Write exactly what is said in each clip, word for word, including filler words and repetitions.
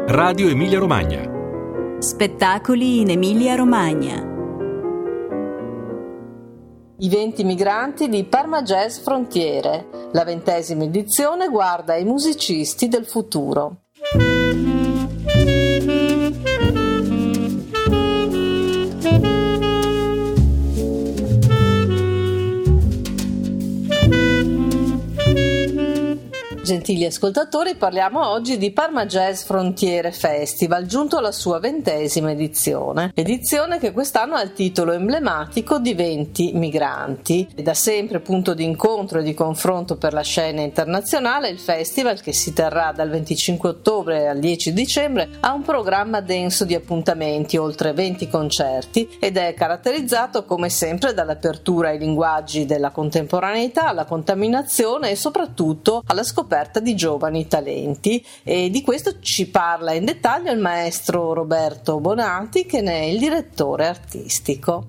Radio Emilia Romagna. Spettacoli in Emilia Romagna. I venti migranti di Parma Jazz Frontiere. La ventesima edizione guarda ai musicisti del futuro. Gentili ascoltatori, parliamo oggi di Parma Jazz Frontiere Festival, giunto alla sua ventesima edizione. Edizione che quest'anno ha il titolo emblematico di venti migranti. Da sempre punto di incontro e di confronto per la scena internazionale, il festival, che si terrà dal venticinque ottobre al dieci dicembre, ha un programma denso di appuntamenti, oltre venti concerti, ed è caratterizzato come sempre dall'apertura ai linguaggi della contemporaneità, alla contaminazione e soprattutto alla scoperta di giovani talenti, e di questo ci parla in dettaglio il maestro Roberto Bonati, che ne è il direttore artistico.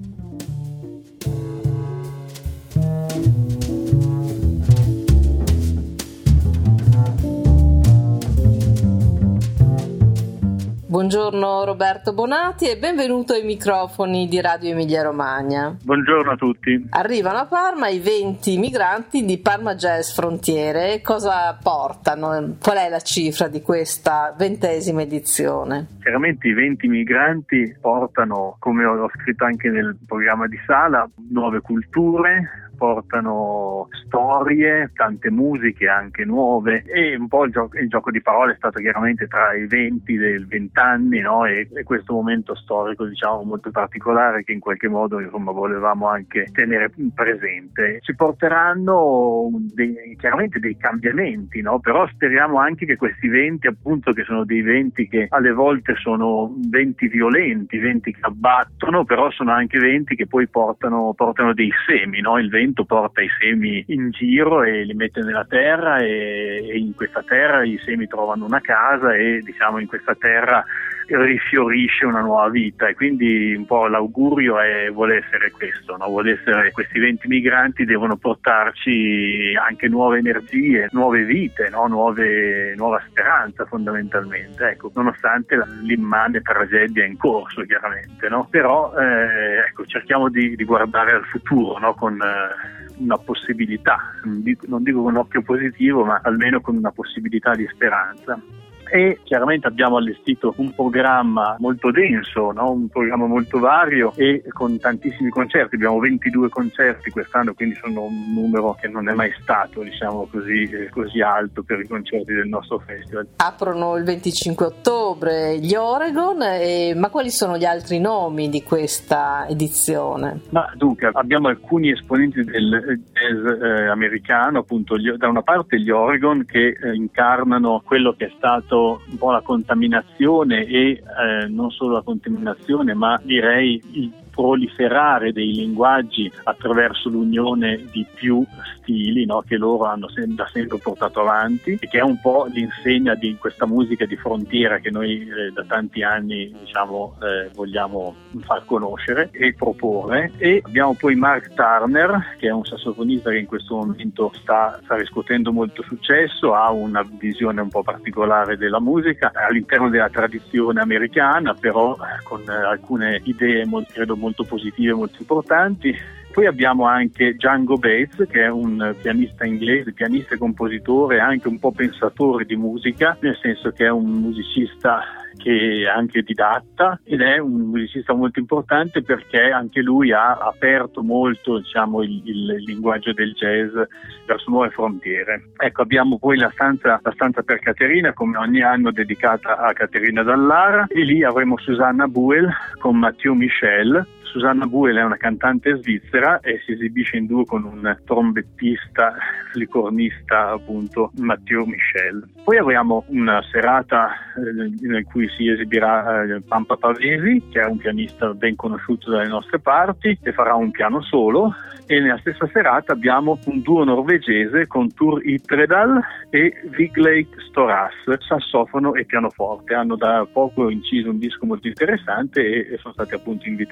Buongiorno Roberto Bonati e benvenuto ai microfoni di Radio Emilia Romagna. Buongiorno a tutti. Arrivano a Parma i venti migranti di Parma Jazz Frontiere. Cosa portano? Qual è la cifra di questa ventesima edizione? Chiaramente i venti migranti portano, come ho scritto anche nel programma di sala, nuove culture, portano storie, tante musiche anche nuove, e un po' il gioco, il gioco di parole è stato chiaramente tra i venti del vent'anni, no? e, e questo momento storico, diciamo, molto particolare che in qualche modo, insomma, volevamo anche tenere presente. Ci porteranno dei, chiaramente dei cambiamenti, no? Però speriamo anche che questi venti, appunto, che sono dei venti che alle volte sono venti violenti, venti che abbattono, però sono anche venti che poi portano, portano dei semi, no? Il vento porta i semi in giro e li mette nella terra, e, e in questa terra i semi trovano una casa, e diciamo in questa terra rifiorisce una nuova vita, e quindi un po' l'augurio è, vuole essere questo, no? Vuole essere, questi venti migranti devono portarci anche nuove energie, nuove vite, no? nuove, nuova speranza fondamentalmente, ecco, nonostante l'immane tragedia in corso chiaramente, no? Però eh, ecco, cerchiamo di, di guardare al futuro, no? Con eh, una possibilità, non dico, non dico con un occhio positivo, ma almeno con una possibilità di speranza. E chiaramente abbiamo allestito un programma molto denso, no? Un programma molto vario e con tantissimi concerti. Abbiamo ventidue concerti quest'anno, quindi sono un numero che non è mai stato, diciamo così, eh, così alto per i concerti del nostro festival. Aprono il venticinque ottobre gli Oregon, e, ma quali sono gli altri nomi di questa edizione? Ma dunque, abbiamo alcuni esponenti del jazz eh, americano, appunto, gli, da una parte gli Oregon, che eh, incarnano quello che è stato un po' la contaminazione, e eh, non solo la contaminazione, ma direi il proliferare dei linguaggi attraverso l'unione di più stili, no? Che loro hanno sem- da sempre portato avanti, e che è un po' l'insegna di questa musica di frontiera che noi eh, da tanti anni, diciamo, eh, vogliamo far conoscere e proporre. E abbiamo poi Mark Turner, che è un sassofonista che in questo momento sta, sta riscuotendo molto successo, ha una visione un po' particolare della musica all'interno della tradizione americana, però con eh, alcune idee molto, credo molto positive, molto importanti. Poi abbiamo anche Django Bates, che è un pianista inglese, pianista e compositore, anche un po' pensatore di musica, nel senso che è un musicista che è anche didatta, ed è un musicista molto importante perché anche lui ha aperto molto, diciamo, il, il linguaggio del jazz verso nuove frontiere. Ecco, abbiamo poi la stanza, la stanza per Caterina, come ogni anno, dedicata a Caterina Dallara, e lì avremo Susanna Buell con Mathieu Michel. Susanna Buell è una cantante svizzera e si esibisce in duo con un trombettista, flicornista, appunto, Mathieu Michel. Poi avremo una serata eh, in cui si esibirà eh, Pampa Pavesi, che è un pianista ben conosciuto dalle nostre parti, e farà un piano solo. E nella stessa serata abbiamo un duo norvegese con Tur Ytredal e Vigleik Storas, sassofono e pianoforte. Hanno da poco inciso un disco molto interessante e, e sono stati appunto invitati a presentare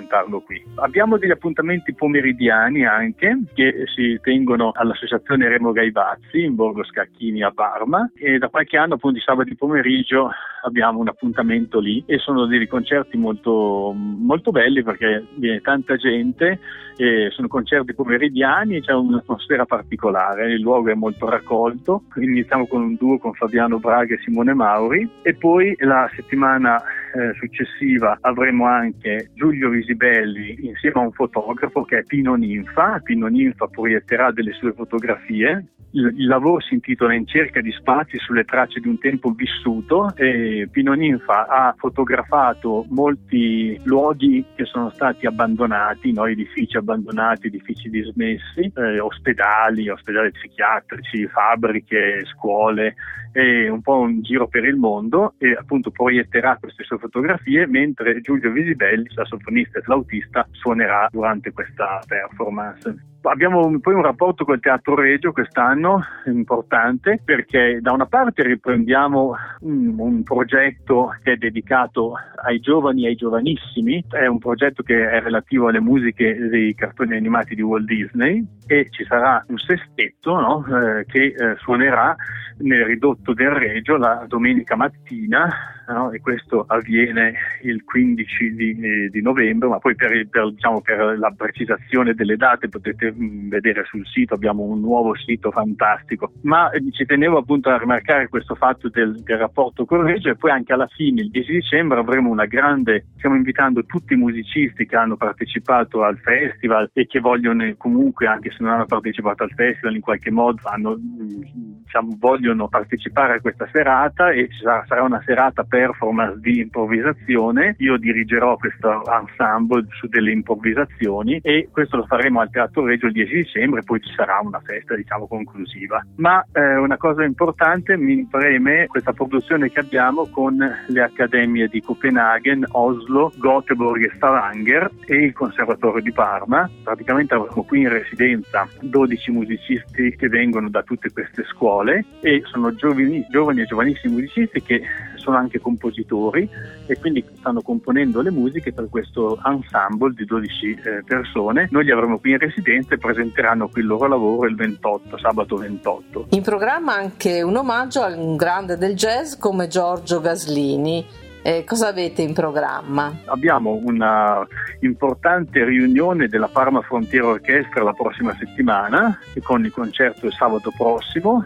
presentarlo qui. Abbiamo degli appuntamenti pomeridiani anche che si tengono all'associazione Remo Gaivazzi in Borgo Scacchini a Parma, e da qualche anno appunto di sabati pomeriggio abbiamo un appuntamento lì e sono dei concerti molto, molto belli perché viene tanta gente, e sono concerti pomeridiani e c'è un'atmosfera particolare, il luogo è molto raccolto. Iniziamo con un duo con Fabiano Braga e Simone Mauri, e poi la settimana eh, successiva avremo anche Giulio Visibelli insieme a un fotografo che è Pino Ninfa. Pino Ninfa proietterà delle sue fotografie. Il, il lavoro si intitola In cerca di spazi sulle tracce di un tempo vissuto, e Pino Ninfa ha fotografato molti luoghi che sono stati abbandonati, no? Edifici abbandonati, edifici dismessi, eh, ospedali, ospedali psichiatrici, fabbriche, scuole, e un po' un giro per il mondo, e appunto proietterà queste sue fotografie mentre Giulio Visibelli, sassofonista e flautista, suonerà durante questa performance. Abbiamo poi un rapporto col Teatro Regio quest'anno importante, perché da una parte riprendiamo un, un progetto che è dedicato ai giovani e ai giovanissimi, è un progetto che è relativo alle musiche dei cartoni animati di Walt Disney, e ci sarà un sestetto, no, eh, che eh, suonerà nel Ridotto del Regio la domenica mattina, no? E questo avviene il quindici di, eh, di novembre, ma poi per, per, diciamo, per la precisazione delle date potete mh, vedere sul sito, abbiamo un nuovo sito fantastico, ma eh, ci tenevo appunto a rimarcare questo fatto del, del rapporto con Regio. E poi anche alla fine, il dieci dicembre, avremo una grande, stiamo invitando tutti i musicisti che hanno partecipato al festival e che vogliono comunque, anche se non hanno partecipato al festival, in qualche modo hanno, diciamo, vogliono partecipare a questa serata, e ci sarà, sarà una serata performance di improvvisazione. Io dirigerò questo ensemble su delle improvvisazioni, e questo lo faremo al Teatro Regio il dieci dicembre, poi ci sarà una festa, diciamo, conclusiva. Ma eh, una cosa importante, mi preme questa produzione che abbiamo con le accademie di Copenaghen, Oslo, Göteborg e Stavanger e il Conservatorio di Parma. Praticamente avremo qui in residenza dodici musicisti che vengono da tutte queste scuole, e sono giovani, giovani e giovanissimi musicisti che sono anche compositori, e quindi stanno componendo le musiche per questo ensemble di dodici eh, persone. Noi li avremo qui in residenza e presenteranno qui il loro lavoro il ventotto, sabato ventotto. In programma anche un omaggio a un grande del jazz come Giorgio Gaslini. Eh, cosa avete in programma? Abbiamo una importante riunione della Parma Frontier Orchestra la prossima settimana, con il concerto il sabato prossimo,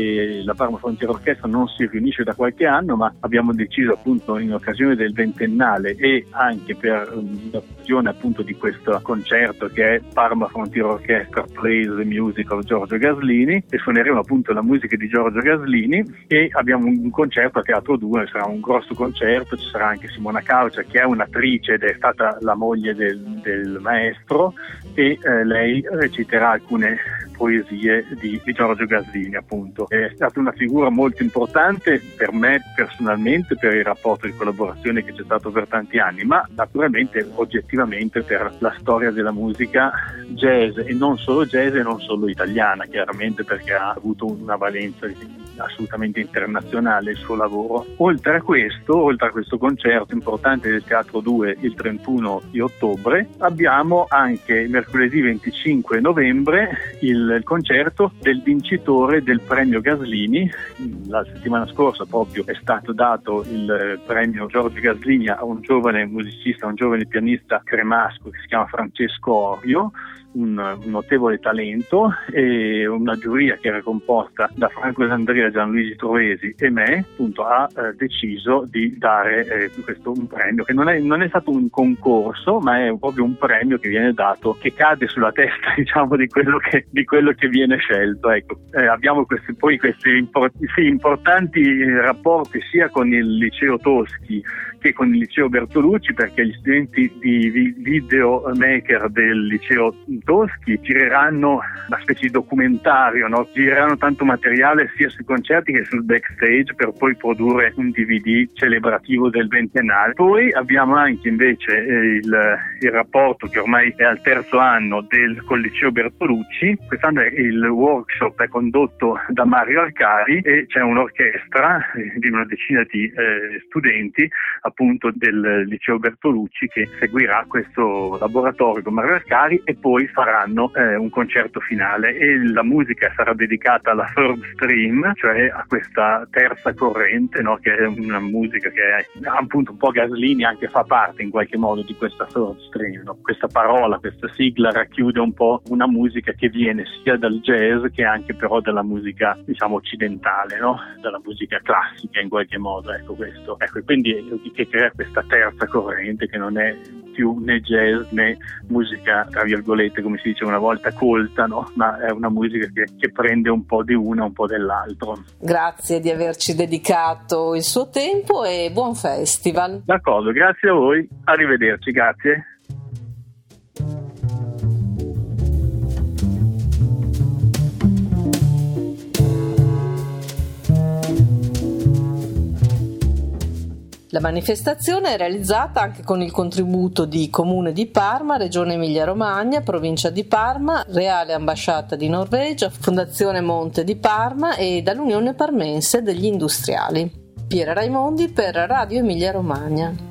e la Parma Frontier Orchestra non si riunisce da qualche anno, ma abbiamo deciso appunto in occasione del ventennale e anche per l'occasione appunto di questo concerto che è Parma Frontier Orchestra Plays the Music of Giorgio Gaslini, e suoneremo appunto la musica di Giorgio Gaslini, e abbiamo un concerto a Teatro due, sarà un grosso concerto. Ci sarà anche Simona Caucia, che è un'attrice ed è stata la moglie del, del maestro, e eh, lei reciterà alcune poesie di, di Giorgio Gaslini appunto. È stata una figura molto importante per me personalmente, per il rapporto di collaborazione che c'è stato per tanti anni, ma naturalmente oggettivamente per la storia della musica jazz, e non solo jazz e non solo italiana, chiaramente, perché ha avuto una valenza assolutamente internazionale il suo lavoro. Oltre a questo, oltre a questo concerto importante del Teatro due il trentuno di ottobre, abbiamo anche mercoledì venticinque novembre il il concerto del vincitore del premio Gaslini. La settimana scorsa proprio è stato dato il premio Giorgio Gaslini a un giovane musicista, un giovane pianista cremasco che si chiama Francesco Orio, un, un notevole talento, e una giuria che era composta da Franco D'Andrea, Gianluigi Trovesi e me, appunto, ha eh, deciso di dare eh, questo un premio che non è, non è stato un concorso, ma è proprio un premio che viene dato, che cade sulla testa, diciamo, di quello che, di quello che viene scelto. Ecco, eh, abbiamo questi, poi questi import- sì, importanti rapporti sia con il Liceo Toschi che con il Liceo Bertolucci, perché gli studenti di videomaker del Liceo Toschi gireranno una specie di documentario, no? Gireranno tanto materiale sia sui concerti che sul backstage, per poi produrre un D V D celebrativo del ventennale. Poi abbiamo anche invece il, il rapporto che ormai è al terzo anno del col Liceo Bertolucci. Quest'anno il workshop è condotto da Mario Arcari e c'è un'orchestra di una decina di eh, studenti appunto del liceo Bertolucci, che seguirà questo laboratorio con Mario Ascari e poi faranno eh, un concerto finale, e la musica sarà dedicata alla third stream, cioè a questa terza corrente, no? Che è una musica che è appunto un po' Gaslini, anche fa parte in qualche modo di questa third stream, no? Questa parola, questa sigla racchiude un po' una musica che viene sia dal jazz che anche però dalla musica, diciamo, occidentale, no? Dalla musica classica in qualche modo, ecco questo. Ecco, quindi che crea questa terza corrente che non è più né jazz né musica, tra virgolette, come si dice una volta, colta, no? Ma è una musica che, che prende un po' di una, un po' dell'altro. Grazie di averci dedicato il suo tempo e buon festival. D'accordo, grazie a voi, arrivederci, grazie. La manifestazione è realizzata anche con il contributo di Comune di Parma, Regione Emilia-Romagna, Provincia di Parma, Reale Ambasciata di Norvegia, Fondazione Monte di Parma e dall'Unione Parmense degli Industriali. Piera Raimondi per Radio Emilia-Romagna.